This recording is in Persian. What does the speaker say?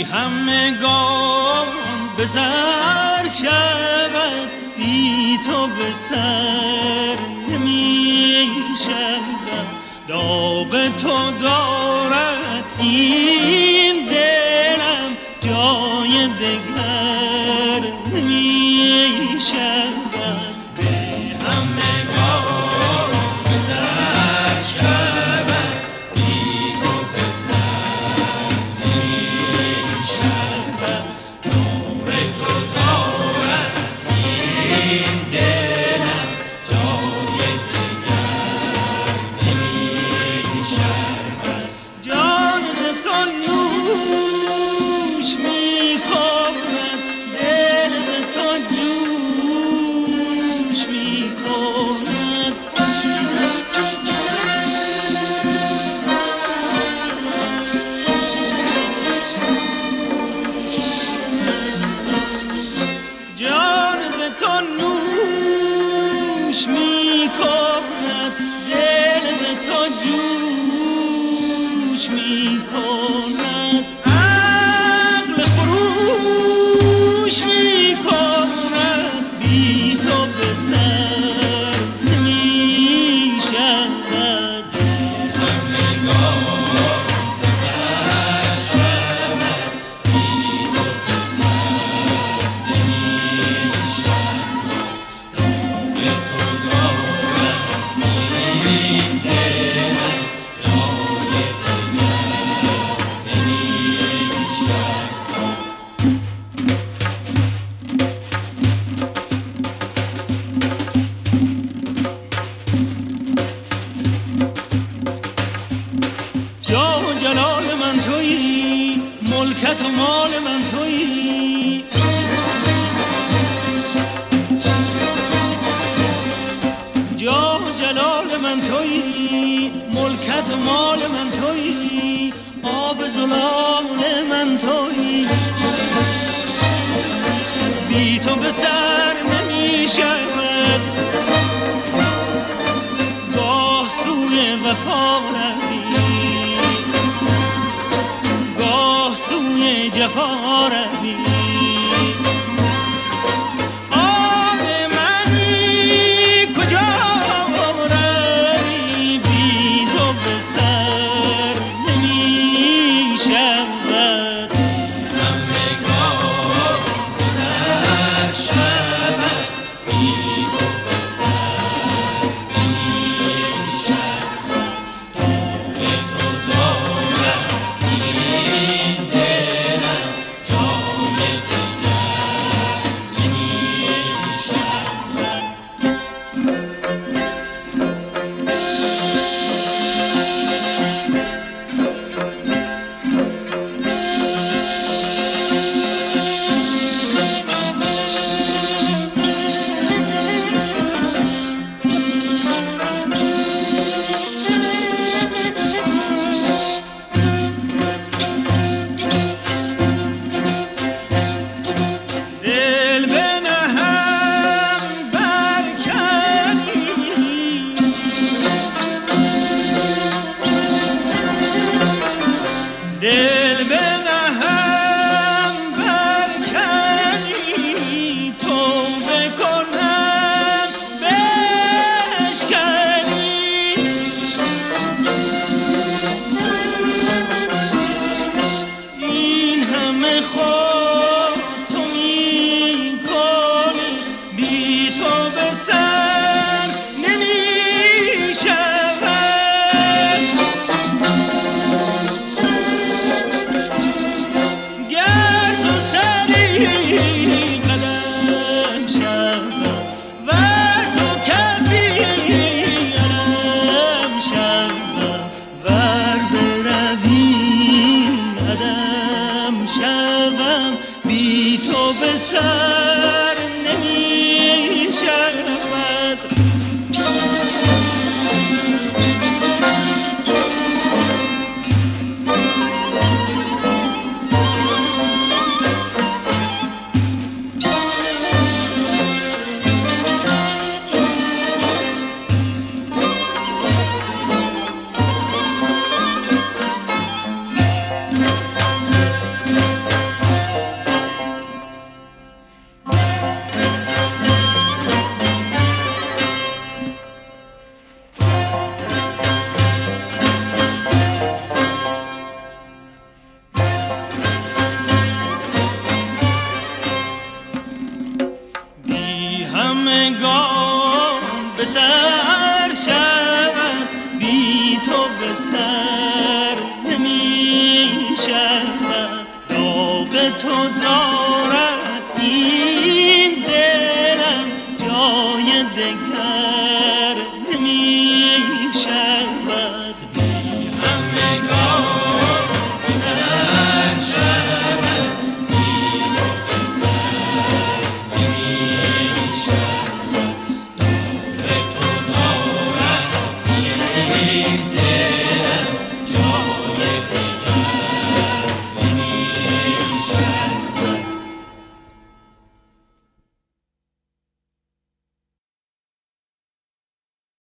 همگان به سر شود، بی تو به سر نمی شود. داغ تو دارد این دلم، جای دگر نمی شود. به همگان به سر شود، بی تو به سر نمی شود. داغ تو دارد این دلم، جای دگر نمی شود. جان ز تو نوش می کند، دل ز تو جوش می کند. جان ز تو نوش می کند، دل ز تو جوش می کند. عقل خروش می کند، بی تو به سر نمی شود. همگان به سر شود، بی تو به سر نمی شود. داغ تو دارد این دلم، جای دگر نمی شود. جاه و جلال من تویی، ملکت و مال من تویی. جاه و جلال من تویی، ملکت و مال من تویی. آب زلال من تویی، بی تو به سر نمی شود. گاه سوی وفا روی، گاه سوی جفا روی. آن منی کجا روی، بی تو به سر نمی شود. همگان به سر شود، بی تو به سر نمی شود. داغ تو دارد این دلم، جای دگر نمی شود. دل به نهم برکنی، دل به نهم برکنی. توبه کنم بشکنی. این همه خود تو می کنی، بی تو به سر نمی شود. گر تو سری قدم شود، ور تو کفی علم شود. ور بروی عدم شوم، بی تو به سر نمی شود. به سر نمی شود. داغ تو دارد این دلم جای دگر